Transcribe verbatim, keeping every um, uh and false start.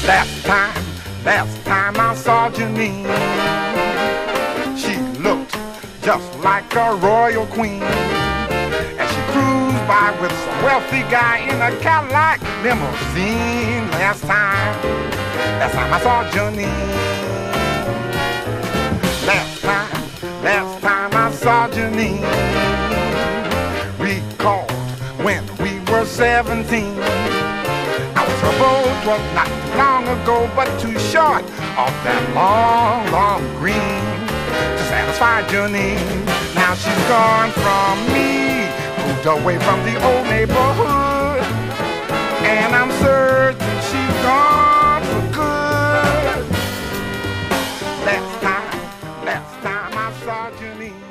Last time, last time I saw Janine, she looked just like a royal queen. And she cruised by with some wealthy guy in a Cadillac limousine. Last time, last time I saw Janine. Last time, last time I saw Janine. Recalled when we were seventeen. Our boat was not too long ago, but too short off that long, long green to satisfy Janine. Now she's gone from me, moved away from the old neighborhood, and I'm certain she's gone for good. Last time, last time I saw Janine.